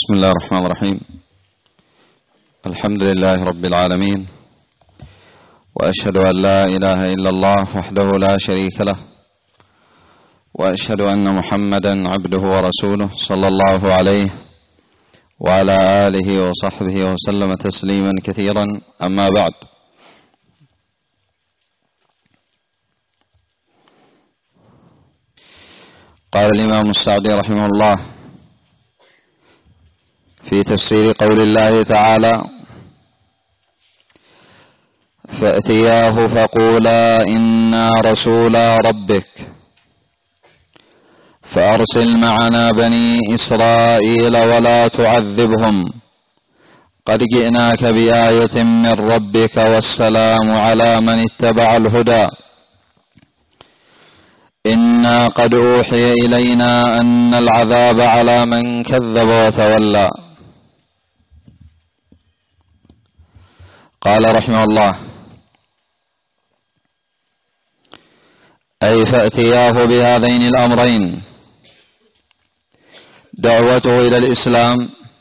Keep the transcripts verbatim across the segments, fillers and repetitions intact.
بسم الله الرحمن الرحيم. الحمد لله رب العالمين، وأشهد أن لا إله إلا الله وحده لا شريك له، وأشهد أن محمدا عبده ورسوله صلى الله عليه وعلى آله وصحبه وسلم تسليما كثيرا. أما بعد، قال الإمام السعدي رحمه الله في تفسير قول الله تعالى: فأتياه فقولا إنا رسولا ربك فأرسل معنا بني إسرائيل ولا تعذبهم قد جئناك بآية من ربك والسلام على من اتبع الهدى إنا قد أوحي إلينا أن العذاب على من كذب وتولى. قال رحمه الله: أي فأتياه بهذين الأمرين: دعوته إلى الإسلام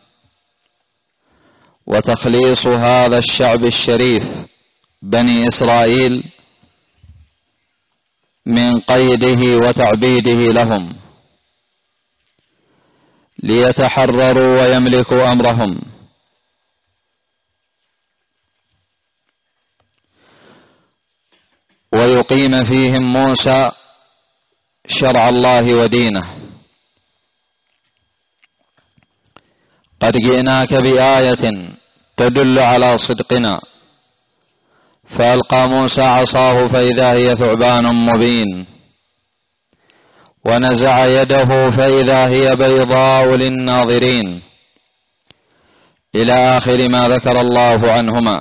وتخليص هذا الشعب الشريف بني إسرائيل من قيده وتعبيده لهم ليتحرروا ويملكوا أمرهم، ويقيم فيهم موسى شرع الله ودينه. قد جئناك بآية تدل على صدقنا، فألقى موسى عصاه فإذا هي ثعبان مبين، ونزع يده فإذا هي بيضاء للناظرين، إلى آخر ما ذكر الله عنهما.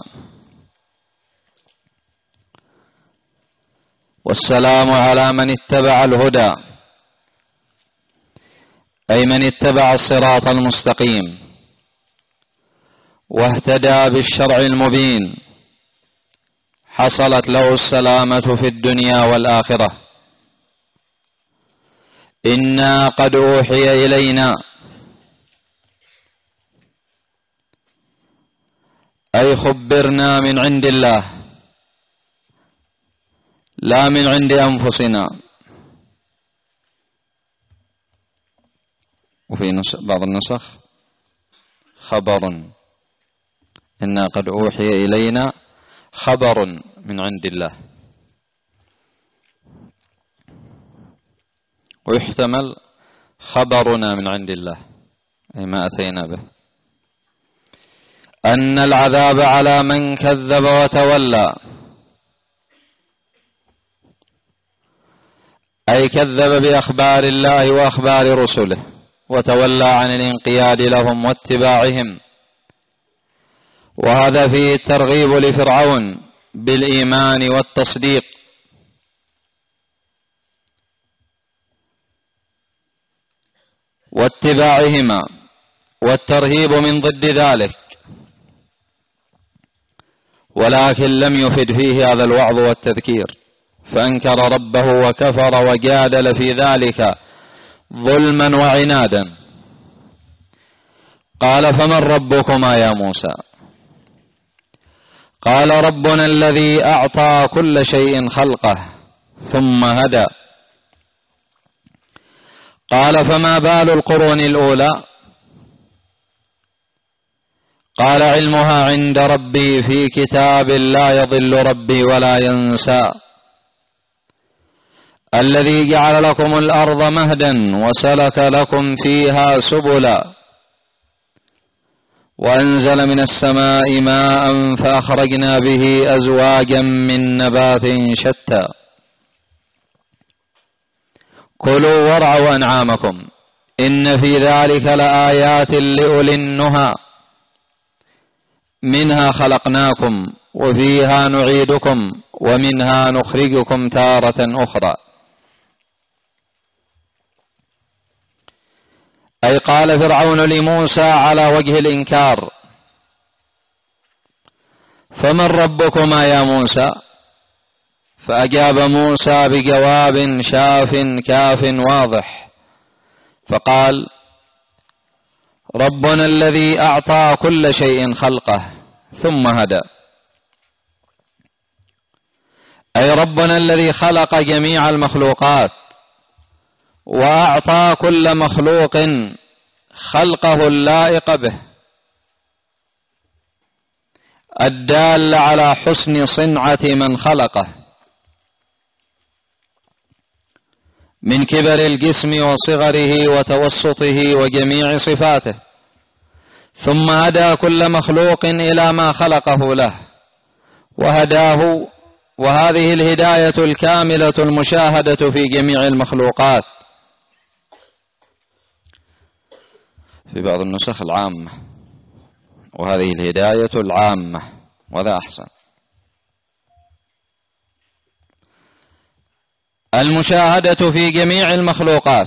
والسلام على من اتبع الهدى، أي من اتبع الصراط المستقيم واهتدى بالشرع المبين، حصلت له السلامة في الدنيا والآخرة. إنا قد أوحي إلينا، أي خبرنا من عند الله لا من عند أنفسنا. وفي بعض النسخ خبر: إنا قد أوحي إلينا خبر من عند الله. ويحتمل خبرنا من عند الله، أي ما أتينا به، أن العذاب على من كذب وتولى، أي كذب بأخبار الله وأخبار رسله وتولى عن الانقياد لهم واتباعهم. وهذا فيه الترغيب لفرعون بالإيمان والتصديق، واتباعهما، والترهيب من ضد ذلك، ولكن لم يفد فيه هذا الوعظ والتذكير، فأنكر ربه وكفر وجادل في ذلك ظلما وعنادا. قال: فمن ربكما يا موسى؟ قال: ربنا الذي أعطى كل شيء خلقه ثم هدى. قال: فما بال القرون الأولى؟ قال: علمها عند ربي في كتاب لا يضل ربي ولا ينسى. الذي جعل لكم الأرض مهدا وسلك لكم فيها سبلا وأنزل من السماء ماء فأخرجنا به أزواجا من نبات شتى كلوا وارعوا أنعامكم إن في ذلك لآيات لأولي النهى منها خلقناكم وفيها نعيدكم ومنها نخرجكم تارة أخرى. أي قال فرعون لموسى على وجه الإنكار: فمن ربكما يا موسى؟ فأجاب موسى بجواب شاف كاف واضح، فقال: ربنا الذي أعطى كل شيء خلقه ثم هدى، أي ربنا الذي خلق جميع المخلوقات وأعطى كل مخلوق خلقه اللائق به الدال على حسن صنعة من خلقه من كبر الجسم وصغره وتوسطه وجميع صفاته، ثم هدى كل مخلوق إلى ما خلقه له وهداه، وهذه الهداية الكاملة المشاهدة في جميع المخلوقات. في بعض النسخ العامة، وهذه الهداية العامة، وهذا أحسن. المشاهدة في جميع المخلوقات،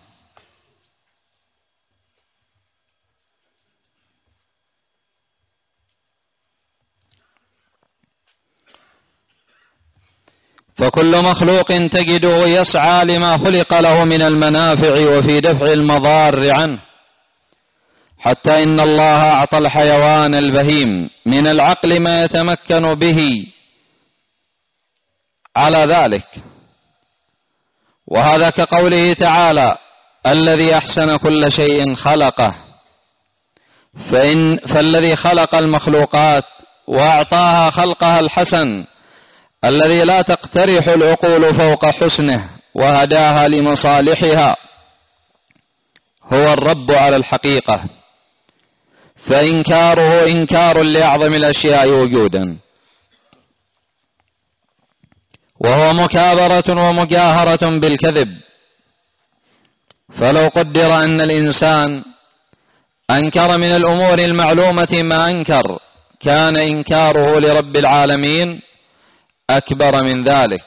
فكل مخلوق تجده يسعى لما خلق له من المنافع وفي دفع المضار عنه، حتى إن الله أعطى الحيوان البهيم من العقل ما يتمكن به على ذلك، وهذا كقوله تعالى: الذي أحسن كل شيء خلقه. فإن فالذي خلق المخلوقات وأعطاها خلقها الحسن الذي لا تقترح العقول فوق حسنه وهداها لمصالحها هو الرب على الحقيقة، فإنكاره إنكار لأعظم الأشياء وجودا، وهو مكابرة ومجاهرة بالكذب. فلو قدر أن الإنسان أنكر من الأمور المعلومة ما أنكر كان إنكاره لرب العالمين أكبر من ذلك.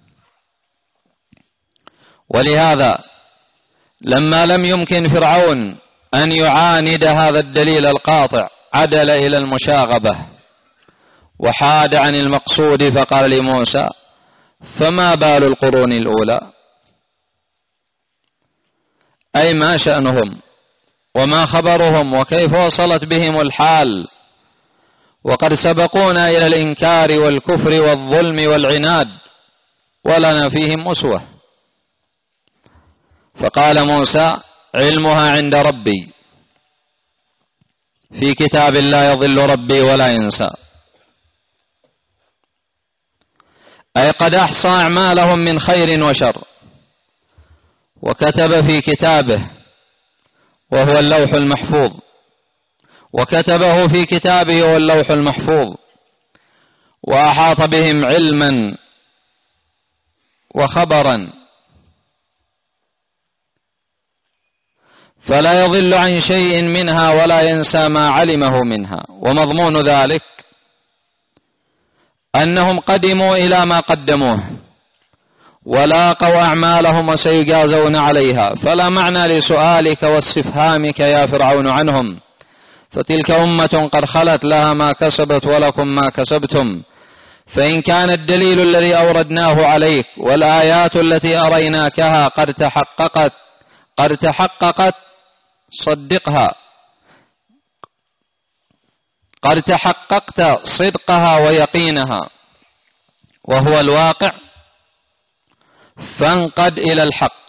ولهذا لما لم يمكن فرعون أن يعاند هذا الدليل القاطع عدل إلى المشاغبة وحاد عن المقصود، فقال لموسى: فما بال القرون الأولى؟ أي ما شأنهم وما خبرهم وكيف وصلت بهم الحال وقد سبقونا إلى الإنكار والكفر والظلم والعناد ولنا فيهم أسوة. فقال موسى: علمها عند ربي في كتاب لا يضل ربي ولا ينسى، أي قد أحصى أعمالهم من خير وشر وكتب في كتابه وهو اللوح المحفوظ، وكتبه في كتابه وهو اللوح المحفوظ، وأحاط بهم علما وخبرا، فلا يضل عن شيء منها ولا ينسى ما علمه منها. ومضمون ذلك أنهم قدموا إلى ما قدموه ولاقوا أعمالهم وسيجازون عليها، فلا معنى لسؤالك واستفهامك يا فرعون عنهم، فتلك أمة قد خلت لها ما كسبت ولكم ما كسبتم. فإن كان الدليل الذي أوردناه عليك والآيات التي أريناكها قد تحققت قد تحققت صدقها، قد تحققت صدقها ويقينها وهو الواقع، فانقد إلى الحق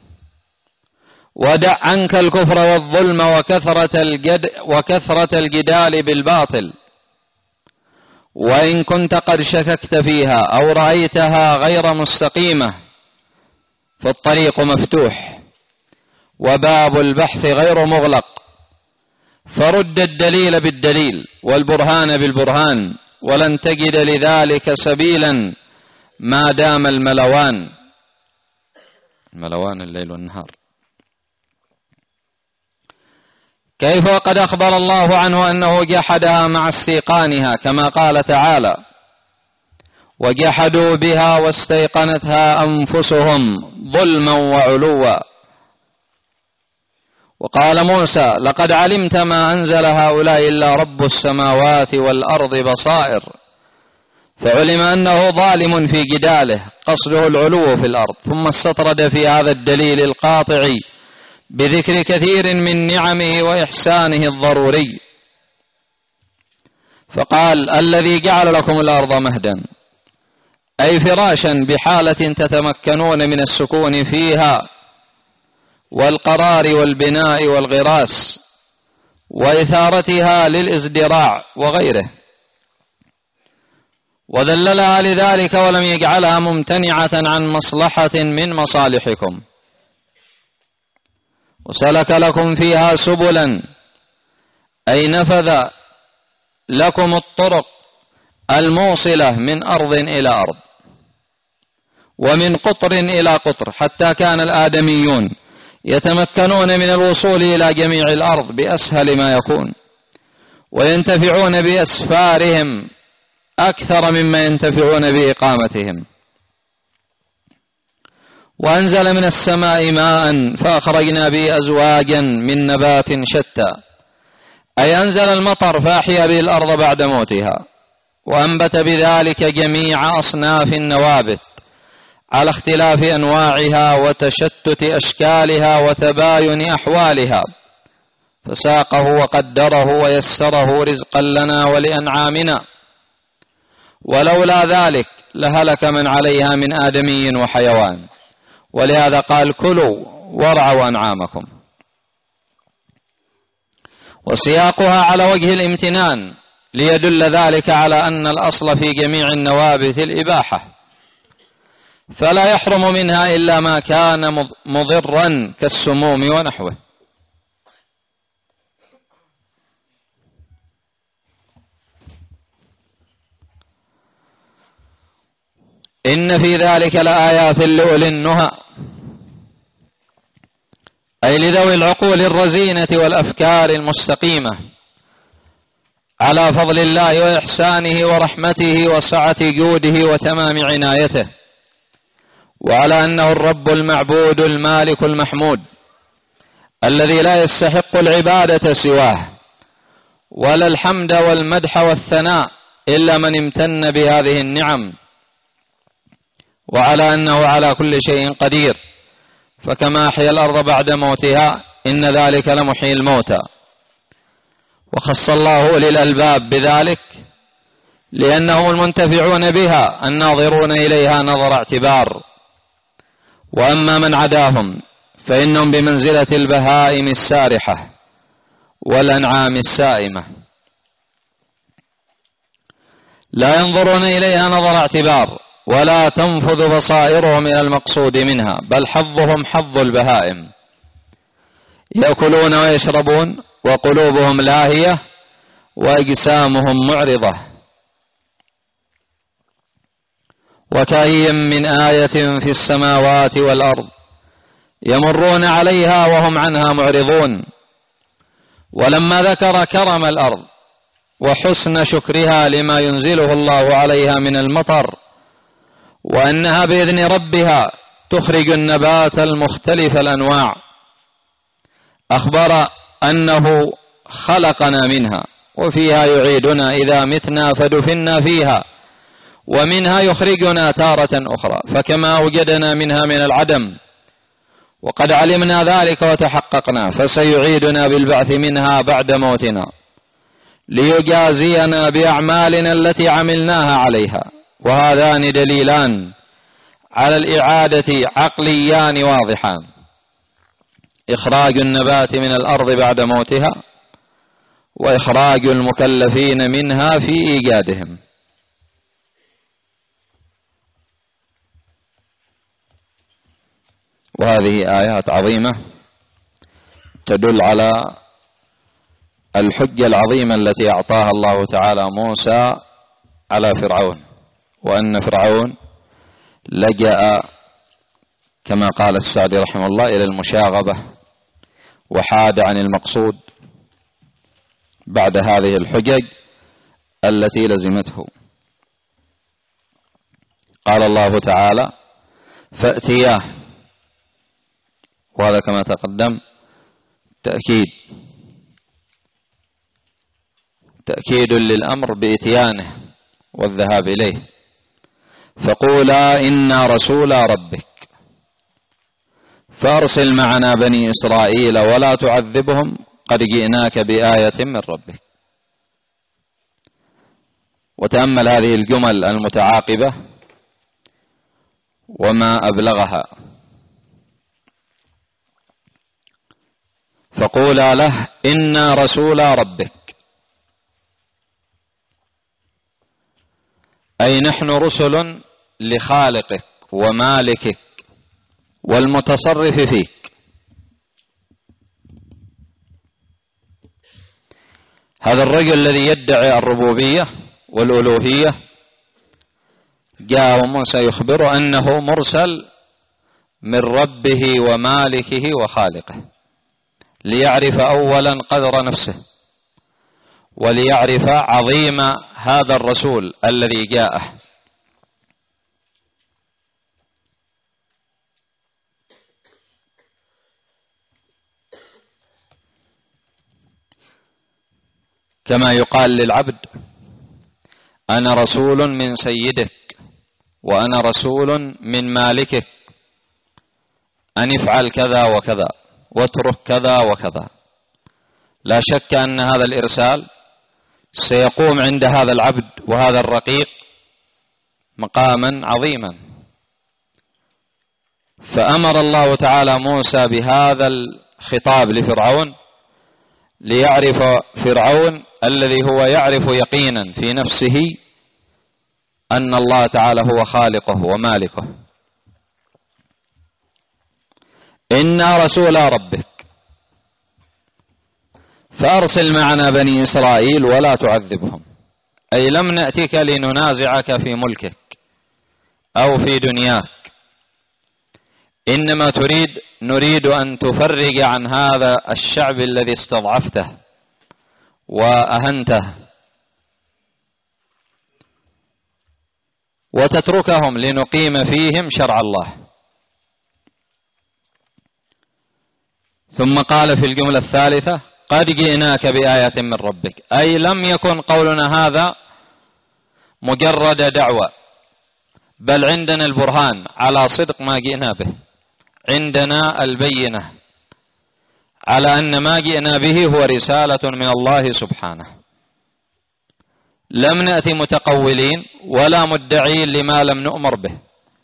ودع عنك الكفر والظلم وكثرة الجد وكثرة الجدال بالباطل. وإن كنت قد شككت فيها أو رأيتها غير مستقيمة فالطريق مفتوح وباب البحث غير مغلق، فرد الدليل بالدليل والبرهان بالبرهان، ولن تجد لذلك سبيلا ما دام الملوان الملوان الليل والنهار. كيف وقد أخبر الله عنه أنه جحدها مع استيقانها، كما قال تعالى: وجحدوا بها واستيقنتها أنفسهم ظلما وعلوا. وقال موسى: لقد علمت ما أنزل هؤلاء إلا رب السماوات والأرض بصائر. فعلم أنه ظالم في جداله قصده العلو في الأرض، ثم استطرد في هذا الدليل القاطع بذكر كثير من نعمه وإحسانه الضروري، فقال: الذي جعل لكم الأرض مهدا، أي فراشا بحالة تتمكنون من السكون فيها والقرار والبناء والغراس وإثارتها للازدراع وغيره، وذللها لذلك ولم يجعلها ممتنعة عن مصلحة من مصالحكم، وسلك لكم فيها سبلا، أي نفذ لكم الطرق الموصلة من أرض إلى أرض ومن قطر إلى قطر، حتى كان الآدميون يتمكنون من الوصول إلى جميع الأرض بأسهل ما يكون، وينتفعون بأسفارهم أكثر مما ينتفعون بإقامتهم. وأنزل من السماء ماء فأخرجنا به أزواجا من نبات شتى، أي أنزل المطر فأحيا به الأرض بعد موتها، وأنبت بذلك جميع أصناف النوابت على اختلاف أنواعها وتشتت أشكالها وتباين أحوالها، فساقه وقدره ويسره رزقا لنا ولأنعامنا، ولولا ذلك لهلك من عليها من آدمي وحيوان، ولهذا قال: كلوا وارعوا أنعامكم. وسياقها على وجه الامتنان ليدل ذلك على أن الأصل في جميع النوابت الإباحة، فلا يحرم منها إلا ما كان مضرا كالسموم ونحوه. إن في ذلك لآيات لأولي النهى، أي لذوي العقول الرزينة والأفكار المستقيمة، على فضل الله وإحسانه ورحمته وسعة جوده وتمام عنايته، وعلى أنه الرب المعبود المالك المحمود الذي لا يستحق العبادة سواه، ولا الحمد والمدح والثناء إلا من امتن بهذه النعم، وعلى أنه على كل شيء قدير، فكما أحيا الأرض بعد موتها إن ذلك لمحيي الموتى. وخص الله أولي الألباب بذلك لأنهم المنتفعون بها الناظرون إليها نظر اعتبار، وأما من عداهم فإنهم بمنزلة البهائم السارحة والأنعام السائمة، لا ينظرون إليها نظر اعتبار ولا تنفذ بصائرهم إلى المقصود منها، بل حظهم حظ البهائم، يأكلون ويشربون وقلوبهم لاهية وأجسامهم معرضة. وكأي من آية في السماوات والأرض يمرون عليها وهم عنها معرضون. ولما ذكر كرم الأرض وحسن شكرها لما ينزله الله عليها من المطر، وأنها بإذن ربها تخرج النبات المختلف الأنواع، أخبر أنه خلقنا منها وفيها يعيدنا إذا متنا فدفنا فيها، ومنها يخرجنا تارة أخرى، فكما أوجدنا منها من العدم وقد علمنا ذلك وتحققنا، فسيعيدنا بالبعث منها بعد موتنا ليجازينا بأعمالنا التي عملناها عليها. وهذان دليلان على الإعادة عقليان واضحان: إخراج النبات من الأرض بعد موتها، وإخراج المكلفين منها في إيجادهم. وهذه آيات عظيمة تدل على الحجة العظيمة التي أعطاها الله تعالى موسى على فرعون، وأن فرعون لجأ كما قال السعدي رحمه الله إلى المشاغبة وحاد عن المقصود بعد هذه الحجج التي لزمته. قال الله تعالى: فأتياه، وهذا كما تقدم تأكيد تأكيد للأمر بإتيانه والذهاب إليه، فقولا إنا رسول ربك فأرسل معنا بني إسرائيل ولا تعذبهم قد جئناك بآية من ربك. وتأمل هذه الجمل المتعاقبة وما أبلغها. فقولا له إنا رسول ربك، أي نحن رسل لخالقك ومالكك والمتصرف فيك. هذا الرجل الذي يدعي الربوبية والألوهية جاء وموسى يخبر أنه مرسل من ربه ومالكه وخالقه، ليعرف أولا قدر نفسه، وليعرف عظيم هذا الرسول الذي جاءه. كما يقال للعبد أنا رسول من سيدك وأنا رسول من مالكك، أن افعل كذا وكذا واترك كذا وكذا. لا شك أن هذا الإرسال سيقوم عند هذا العبد وهذا الرقيق مقاما عظيما. فأمر الله تعالى موسى بهذا الخطاب لفرعون ليعرف فرعون الذي هو يعرف يقينا في نفسه أن الله تعالى هو خالقه ومالكه. إنا رسول ربك فأرسل معنا بني إسرائيل ولا تعذبهم، أي لم نأتك لننازعك في ملكك أو في دنياك، إنما تريد نريد أن تفرج عن هذا الشعب الذي استضعفته وأهنته، وتتركهم لنقيم فيهم شرع الله. ثم قال في الجملة الثالثة قد جئناك بآية من ربك، أي لم يكن قولنا هذا مجرد دعوة، بل عندنا البرهان على صدق ما جئنا به، عندنا البينة على أن ما جئنا به هو رسالة من الله سبحانه. لم نأتي متقولين ولا مدعين لما لم نؤمر به.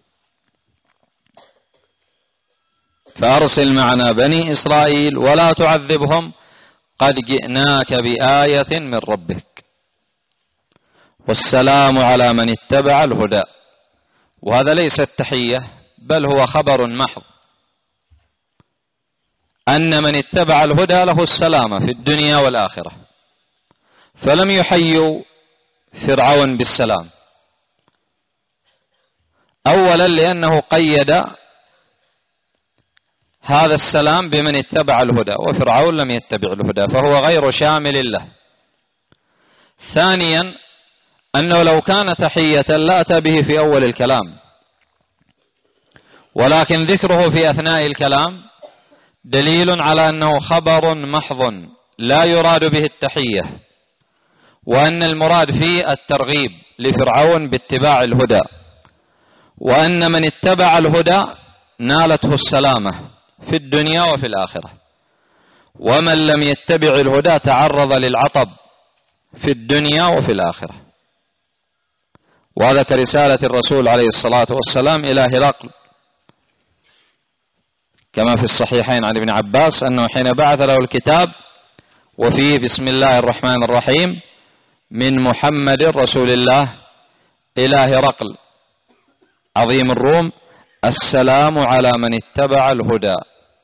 فأرسل معنا بني إسرائيل ولا تعذبهم قد جئناك بآية من ربك، والسلام على من اتبع الهدى. وهذا ليس التحية بل هو خبر محض أن من اتبع الهدى له السلامة في الدنيا والآخرة. فلم يحيوا فرعون بالسلام، أولا لأنه قيد هذا السلام بمن اتبع الهدى، وفرعون لم يتبع الهدى فهو غير شامل له. ثانيا أنه لو كان تحية لا أتى به في أول الكلام، ولكن ذكره في أثناء الكلام دليل على أنه خبر محض لا يراد به التحية، وأن المراد فيه الترغيب لفرعون باتباع الهدى، وأن من اتبع الهدى نالته السلامة في الدنيا وفي الآخرة، ومن لم يتبع الهدى تعرض للعطب في الدنيا وفي الآخرة. وهذا كرسالة الرسول عليه الصلاة والسلام إلى هرقل، كما في الصحيحين عن ابن عباس أنه حين بعث له الكتاب وفيه بسم الله الرحمن الرحيم من محمد رسول الله إلى هرقل عظيم الروم السلام على من اتبع الهدى،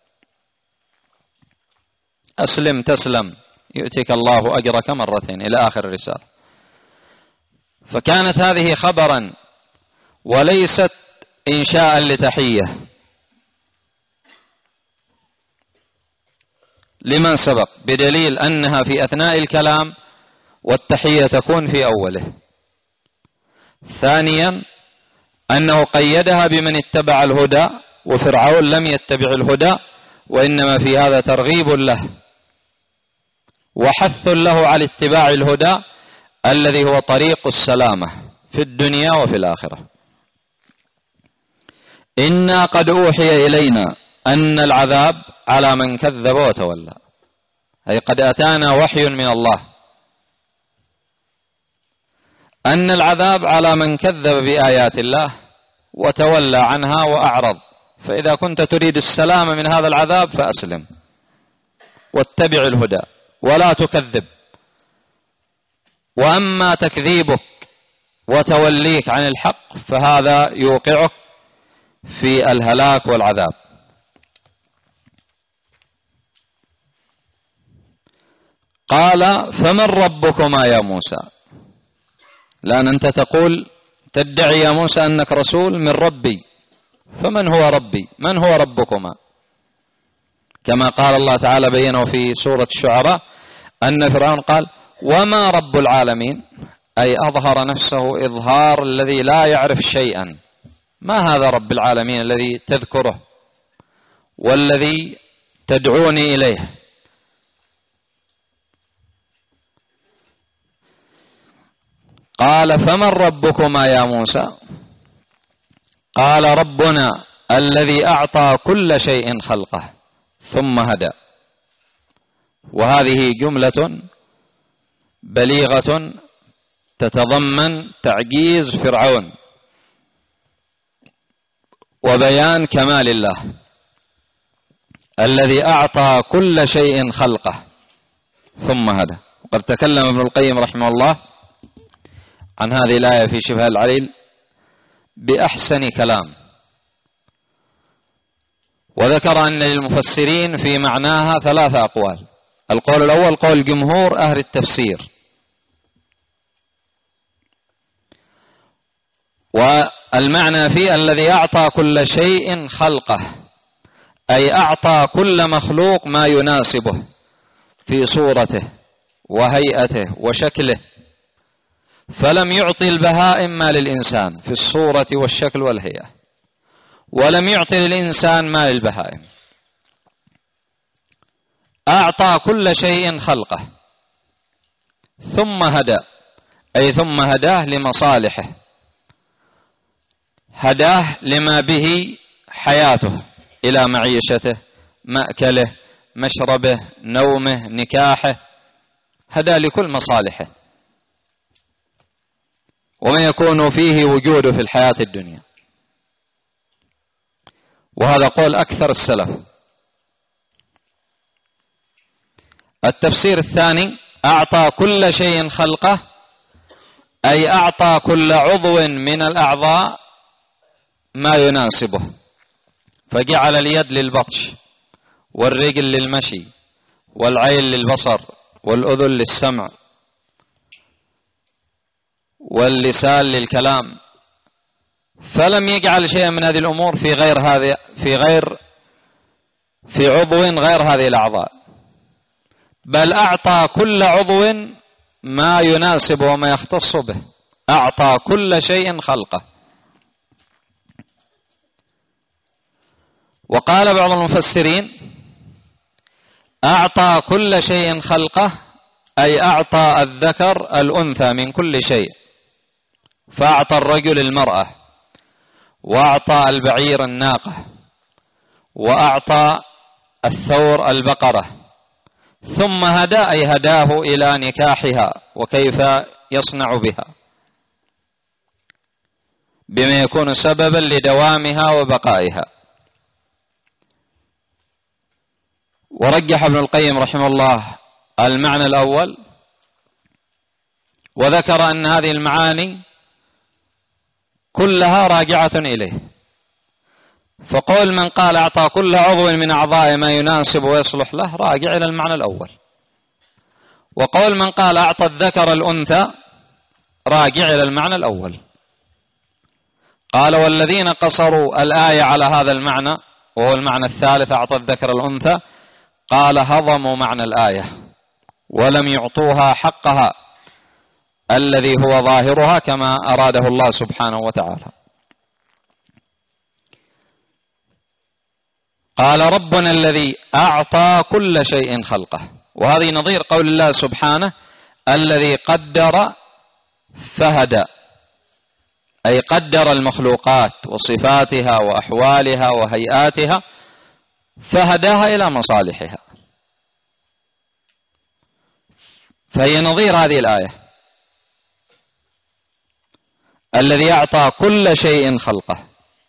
أسلم تسلم يؤتيك الله أجرك مرتين إلى آخر الرسالة. فكانت هذه خبرا وليست إنشاء لتحية لمن سبق، بدليل أنها في أثناء الكلام والتحية تكون في أوله. ثانيا أنه قيدها بمن اتبع الهدى، وفرعون لم يتبع الهدى، وإنما في هذا ترغيب له وحث له على اتباع الهدى الذي هو طريق السلامة في الدنيا وفي الآخرة. إنا قد أوحي إلينا أن العذاب على من كذب وتولى، أي قد أتانا وحي من الله أن العذاب على من كذب بآيات الله وتولى عنها وأعرض. فإذا كنت تريد السلام من هذا العذاب فأسلم واتبع الهدى ولا تكذب. وأما تكذيبك وتوليك عن الحق فهذا يوقعك في الهلاك والعذاب. قال فمن ربكما يا موسى؟ لأن أنت تقول تدعي يا موسى أنك رسول من ربي، فمن هو ربي؟ من هو ربكما؟ كما قال الله تعالى بينه في سورة الشعراء أن فرعون قال وما رب العالمين، أي أظهر نفسه إظهار الذي لا يعرف شيئا. ما هذا رب العالمين الذي تذكره والذي تدعوني إليه؟ قال فمن ربكما يا موسى؟ قال ربنا الذي أعطى كل شيء خلقه ثم هدى. وهذه جملة بليغة تتضمن تعجيز فرعون وبيان كمال الله. الذي أعطى كل شيء خلقه ثم هدى. وقد تكلم ابن القيم رحمه الله عن هذه الآية في شبه العليل بأحسن كلام، وذكر أن للمفسرين في معناها ثلاثة أقوال. القول الأول قول جمهور أهل التفسير، والمعنى فيه الذي أعطى كل شيء خلقه، أي أعطى كل مخلوق ما يناسبه في صورته وهيئته وشكله، فلم يعطي البهائم ما للإنسان في الصورة والشكل والهيئة، ولم يعطي للإنسان ما للبهائم. أعطى كل شيء خلقه ثم هدى، أي ثم هداه لمصالحه، هداه لما به حياته، إلى معيشته، مأكله، مشربه، نومه، نكاحه، هدى لكل مصالحه وما يكون فيه وجوده في الحياة الدنيا. وهذا قول أكثر السلف. التفسير الثاني أعطى كل شيء خلقه، أي أعطى كل عضو من الأعضاء ما يناسبه، فجعل اليد للبطش، والرجل للمشي، والعين للبصر، والأذن للسمع، واللسان للكلام، فلم يجعل شيئا من هذه الأمور في غير هذه في غير في عضو غير هذه الأعضاء، بل أعطى كل عضو ما يناسب وما يختص به، أعطى كل شيء خلقه. وقال بعض المفسرين أعطى كل شيء خلقه، أي أعطى الذكر الأنثى من كل شيء، فأعطى الرجل المرأة، وأعطى البعير الناقة، وأعطى الثور البقرة، ثم هدى، أي هداه إلى نكاحها وكيف يصنع بها بما يكون سببا لدوامها وبقائها. ورجح ابن القيم رحمه الله المعنى الأول، وذكر أن هذه المعاني كلها راجعة إليه. فقول من قال أعطى كل عضو من أعضائه ما يناسب ويصلح له راجع إلى المعنى الأول، وقول من قال أعطى الذكر الأنثى راجع إلى المعنى الأول. قال والذين قصروا الآية على هذا المعنى وهو المعنى الثالث أعطى الذكر الأنثى، قال هضموا معنى الآية ولم يعطوها حقها الذي هو ظاهرها كما أراده الله سبحانه وتعالى. قال ربنا الذي أعطى كل شيء خلقه، وهذه نظير قول الله سبحانه الذي قدر فهدى، أي قدر المخلوقات وصفاتها وأحوالها وهيئاتها فهداها إلى مصالحها، فهي نظير هذه الآية: الذي أعطى كل شيء خلقه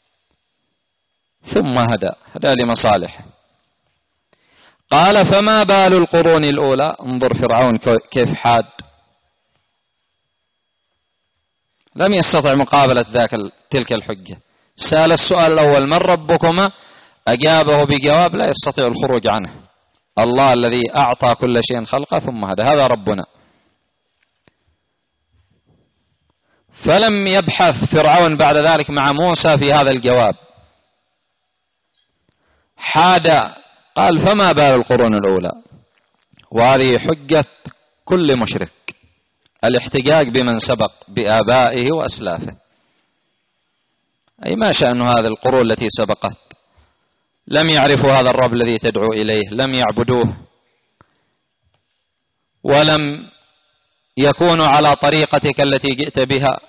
ثم هدى هدى لمصالحه. قال: فما بال القرون الأولى. انظر فرعون كيف حاد، لم يستطع مقابلة ذاك تلك الحجة. سأل السؤال الأول: من ربكما؟ أجابه بجواب لا يستطيع الخروج عنه: الله الذي أعطى كل شيء خلقه ثم هدى، هذا ربنا. فلم يبحث فرعون بعد ذلك مع موسى في هذا الجواب، حاد قال: فما بال القرون الأولى. وهذه حجة كل مشرك، الاحتجاج بمن سبق بآبائه وأسلافه. أي ما شأن هذه القرون التي سبقت؟ لم يعرفوا هذا الرب الذي تدعو إليه، لم يعبدوه، ولم يكونوا على طريقتك التي جئت بها.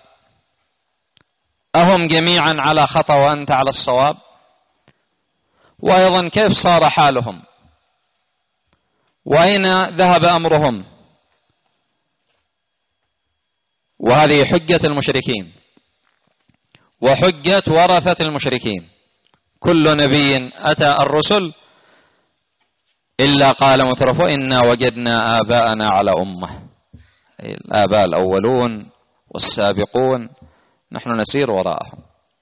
أهم جميعا على خطأ وأنت على الصواب؟ وأيضا كيف صار حالهم؟ وأين ذهب أمرهم؟ وهذه حجة المشركين وحجة ورثة المشركين. كل نبي أتى الرسل إلا قال مترفو: إنا وجدنا آباءنا على أمة. الآباء الأولون والسابقون نحن نسير وراءهم.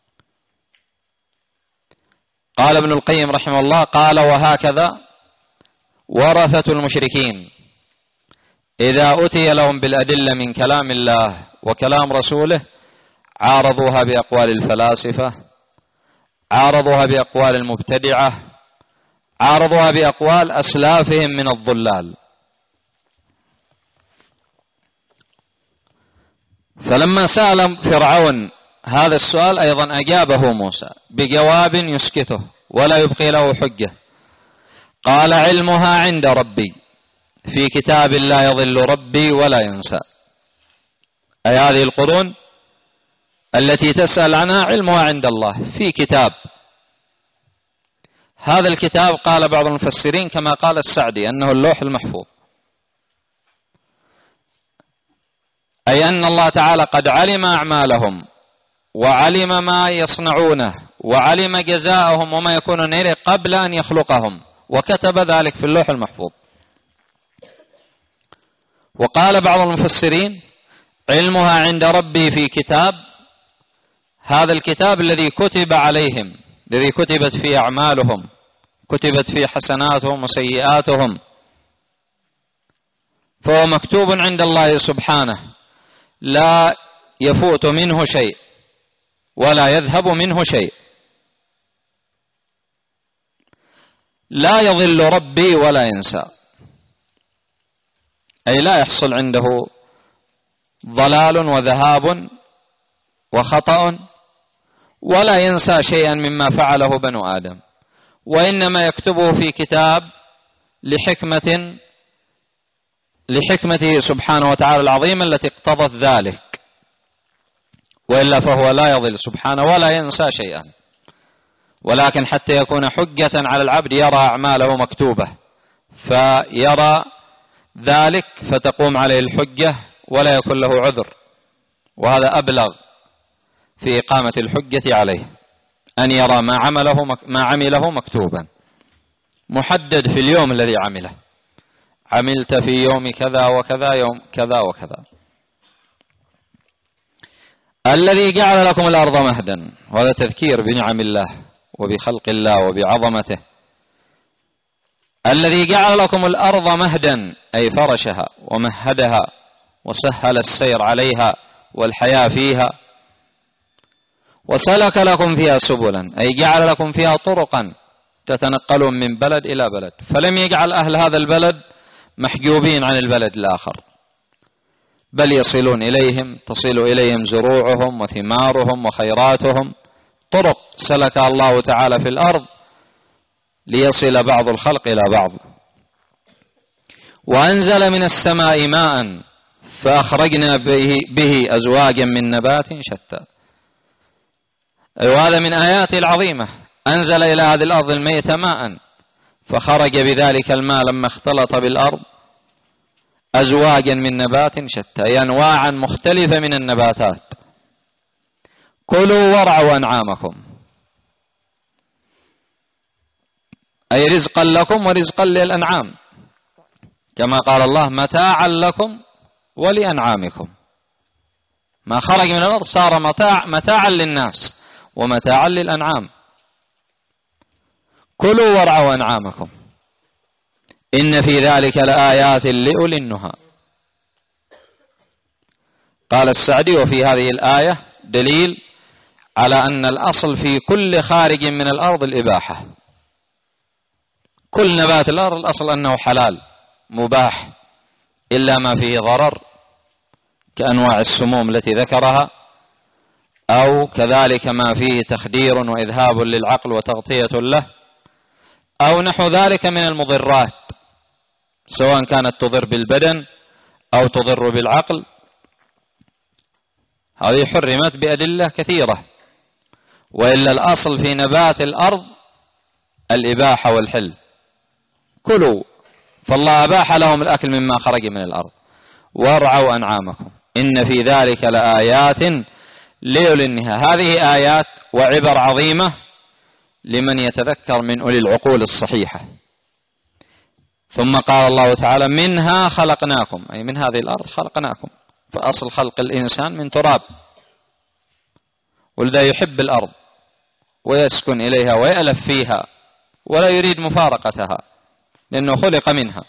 قال ابن القيم رحمه الله: قال: وهكذا ورثة المشركين إذا أتي لهم بالأدلة من كلام الله وكلام رسوله عارضوها بأقوال الفلاسفة، عارضوها بأقوال المبتدعة، عارضوها بأقوال أسلافهم من الضلال. فلما سأل فرعون هذا السؤال أيضا أجابه موسى بجواب يسكته ولا يبقي له حجة. قال: علمها عند ربي في كتاب لا يضل ربي ولا ينسى. أي هذه القرون التي تسأل عنها علمها عند الله في كتاب. هذا الكتاب قال بعض المفسرين كما قال السعدي أنه اللوح المحفوظ، أي أن الله تعالى قد علم أعمالهم وعلم ما يصنعونه وعلم جزاءهم وما يكونون إليه قبل أن يخلقهم، وكتب ذلك في اللوح المحفوظ. وقال بعض المفسرين: علمها عند ربي في كتاب، هذا الكتاب الذي كتب عليهم، الذي كتبت فيه أعمالهم، كتبت فيه حسناتهم وسيئاتهم، فهو مكتوب عند الله سبحانه، لا يفوت منه شيء ولا يذهب منه شيء. لا يضل ربي ولا ينسى، أي لا يحصل عنده ضلال وذهاب وخطأ، ولا ينسى شيئا مما فعله بنو آدم، وإنما يكتبه في كتاب لحكمة لحكمته سبحانه وتعالى العظيمة التي اقتضت ذلك، وإلا فهو لا يضل سبحانه ولا ينسى شيئا، ولكن حتى يكون حجة على العبد يرى أعماله مكتوبة فيرى ذلك فتقوم عليه الحجة ولا يكون له عذر. وهذا أبلغ في إقامة الحجة عليه، أن يرى ما عمله ما عمله مكتوبا محدد في اليوم الذي عمله، عملت في يوم كذا وكذا يوم كذا وكذا. الذي جعل لكم الأرض مهدا، وهذا تذكير بنعم الله وبخلق الله وبعظمته. الذي جعل لكم الأرض مهدا أي فرشها ومهدها وسهل السير عليها والحياة فيها، وسلك لكم فيها سبلا أي جعل لكم فيها طرقا تتنقلون من بلد إلى بلد، فلم يجعل أهل هذا البلد محجوبين عن البلد الآخر، بل يصلون إليهم، تصل إليهم زروعهم وثمارهم وخيراتهم. طرق سلك الله تعالى في الأرض ليصل بعض الخلق إلى بعض. وأنزل من السماء ماء فأخرجنا به, به أزواجا من نبات شتى. وهذا من آياته العظيمة، أنزل إلى هذه الأرض الميت ماء فخرج بذلك الماء لما اختلط بالأرض أزواجا من نبات شتى، أي أنواعا مختلفة من النباتات. كلوا وارعوا أنعامكم، أي رزقا لكم ورزقا للأنعام، كما قال الله متاعا لكم ولأنعامكم. ما خرج من الأرض صار متاع متاعا للناس ومتاعا للأنعام. كلوا وارعوا أنعامكم إن في ذلك لآيات لأولي النهى. قال السعدي وفي هذه الآية دليل على أن الأصل في كل خارج من الأرض الإباحة. كل نبات الأرض الأصل أنه حلال مباح، إلا ما فيه ضرر كأنواع السموم التي ذكرها، أو كذلك ما فيه تخدير وإذهاب للعقل وتغطية له، أو نحو ذلك من المضرات، سواء كانت تضر بالبدن أو تضر بالعقل. هذه حرمت بأدلة كثيرة، وإلا الأصل في نبات الأرض الإباحة والحل. كلوا، فالله أباح لهم الأكل مما خرج من الأرض. وارعوا أنعامكم إن في ذلك لآيات لأولي النهى. هذه آيات وعبر عظيمة لمن يتذكر من أولي العقول الصحيحة. ثم قال الله تعالى منها خلقناكم، أي من هذه الأرض خلقناكم. فأصل خلق الإنسان من تراب، ولذا يحب الأرض ويسكن إليها ويألف فيها ولا يريد مفارقتها لأنه خلق منها.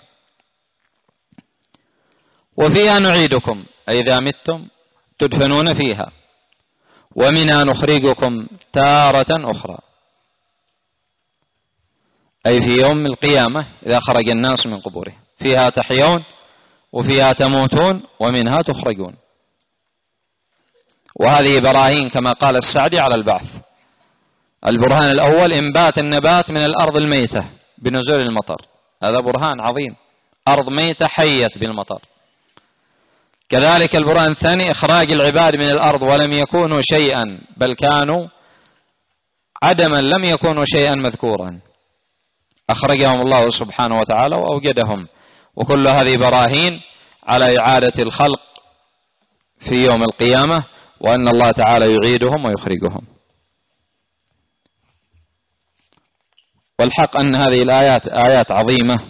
وفيها نعيدكم، أي إذا متم تدفنون فيها، ومنها نخرجكم تارة أخرى، أي في يوم القيامة إذا خرج الناس من قبورهم. فيها تحيون وفيها تموتون ومنها تخرجون. وهذه براهين كما قال السعدي على البعث. البرهان الأول إنبات النبات من الأرض الميتة بنزول المطر، هذا برهان عظيم، أرض ميتة حيت بالمطر. كذلك البرهان الثاني إخراج العباد من الأرض ولم يكونوا شيئا، بل كانوا عدما لم يكونوا شيئا مذكورا، أخرجهم الله سبحانه وتعالى وأوجدهم. وكل هذه براهين على إعادة الخلق في يوم القيامة، وأن الله تعالى يعيدهم ويخرجهم. والحق أن هذه الآيات آيات عظيمة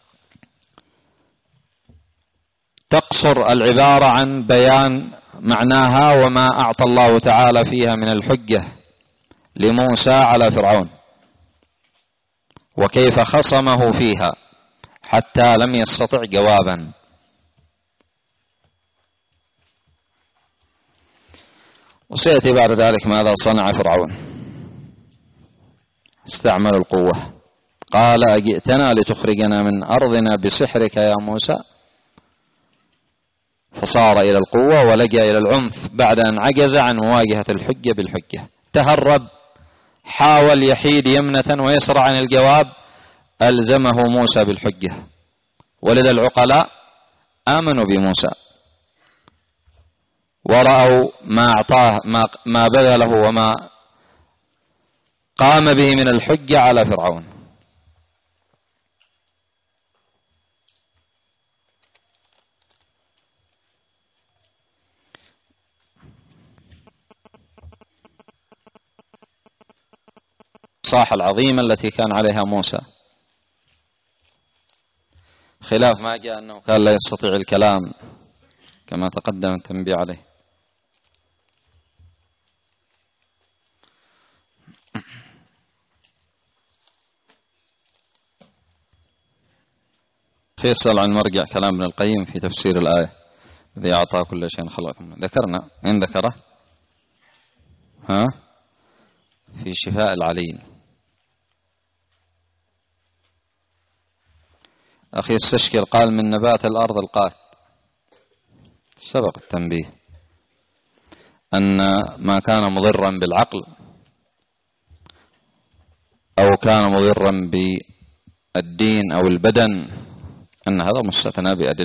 تقصر العبارة عن بيان معناها وما أعطى الله تعالى فيها من الحجة لموسى على فرعون، وكيف خصمه فيها حتى لم يستطع جوابا. وسيأتي بعد ذلك ماذا صنع فرعون. استعمل القوة، قال أجئتنا لتخرجنا من أرضنا بسحرك يا موسى، فصار إلى القوة ولجأ إلى العنف بعد أن عجز عن مواجهة الحجة بالحجة. تهرب، حاول يحيد يمنة ويسرع عن الجواب، ألزمه موسى بالحجة. ولذا العقلاء آمنوا بموسى ورأوا ما أعطاه ما بذله وما قام به من الحجة على فرعون. الصاحة العظيمة التي كان عليها موسى، خلاف ما جاء أنه كان لا يستطيع الكلام كما تقدم التنبيه عليه. يسأل عن مرجع كلام ابن القيم في تفسير الآية الذي أعطى كل شيء خلقكم. ذكرنا إن ذكره ها في شفاء العليل. أخي استشكل قال من نبات الأرض القات. سبق التنبيه أن ما كان مضرا بالعقل أو كان مضرا بالدين أو البدن أن هذا مستثنى بأدلة